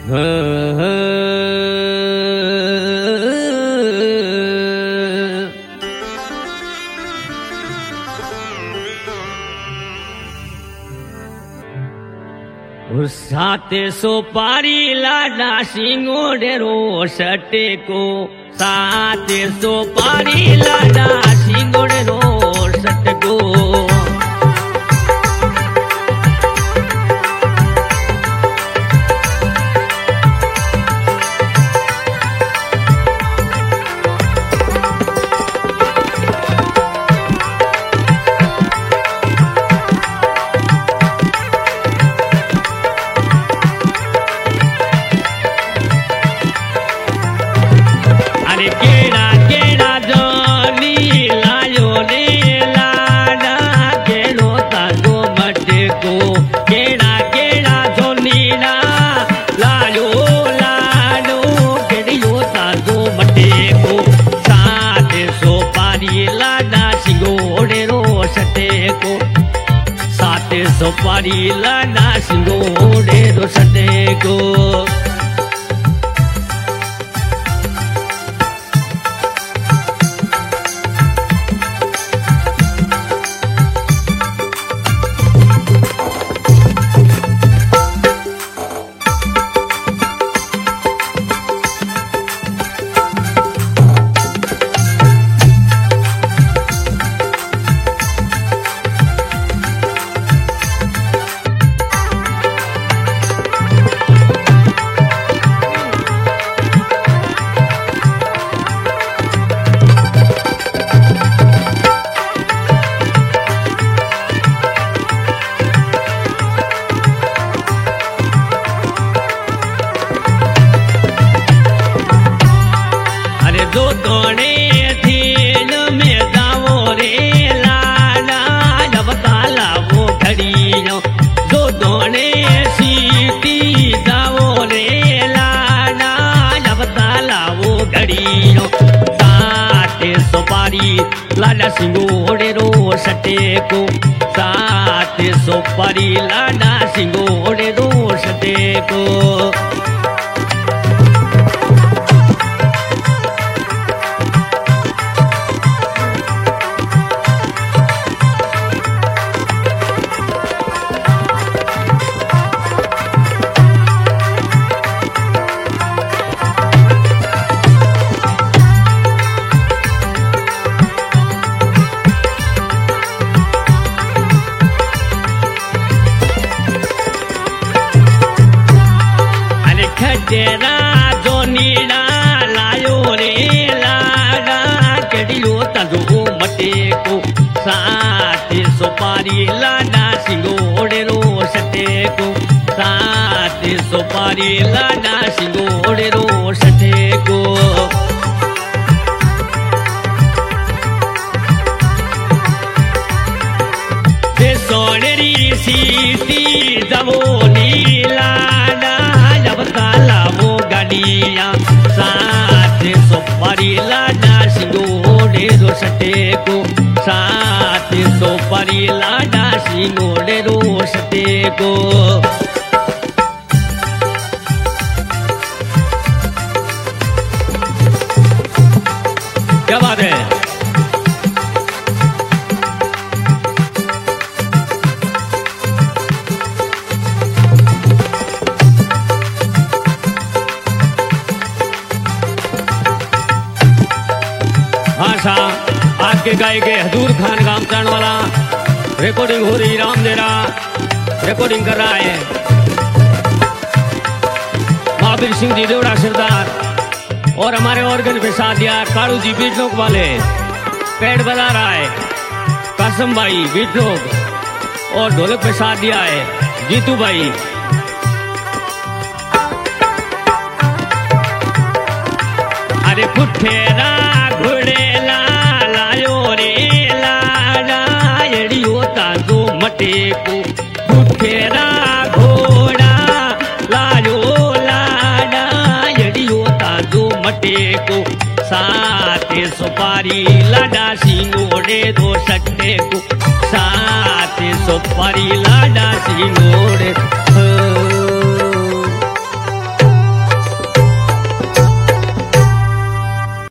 साते सोपारी लाडा सिंगोड़े रो सटे को साते सोपारी लाडा सिंगोड़े रो सटे को सोपारी लाडा सिंगोड़े रो सटे को लाडा सिंगोड़े रो सटे को सात सोपारी लाडा सिंगोड़े रो सटे को तेरा जो नीड़ा लायो रे लाडा केड़ियो तजो मटे को सात सोपारी लाडा सिंगोड़े रो सटे को सात सोपारी लाडा सिंगोड़े रो सटे को ते सोनेरी सीती जबो नीला सात सोपारी लाडा सिंगोड़े रो सटे को सात सोपारी लाडा सिंगोड़े रो सटे को क्या बात है। आज के गाय के हजूर खान गांव चाण वाला रिकॉर्डिंग हो रही राम देरा रिकॉर्डिंग कर रहा है महावीर सिंह जी देवड़ा सरदार और हमारे ऑर्गन पे साथ दिया कालू जी बीटलोक वाले पैड बजा रहा है कासम भाई बीटलोक और ढोलक पे साथ दिया है जीतू भाई। अरे पुठेरा घोड़ेला लायो रे लाडा एड़ियो ताजो मटे को पुठेरा घोड़ा लायो लाडा एड़ियो ताजो मटे को साते सोपारी लाडा सिंगोड़े दो सट्टे को साते सोपारी लाडा सिंगोड़े